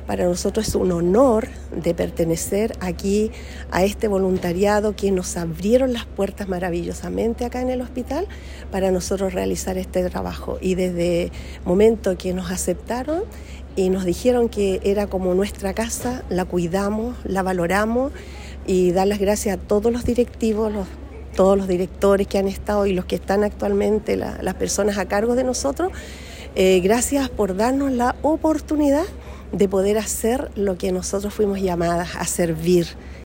Para nosotros es un honor de pertenecer aquí a este voluntariado que nos abrieron las puertas maravillosamente acá en el hospital para nosotros realizar este trabajo. Y desde el momento que nos aceptaron y nos dijeron que era como nuestra casa, la cuidamos, la valoramos, y dar las gracias a todos los directivos, todos los directores que han estado y los que están actualmente, las personas a cargo de nosotros. Gracias por darnos la oportunidad de poder hacer lo que nosotros fuimos llamadas a servir.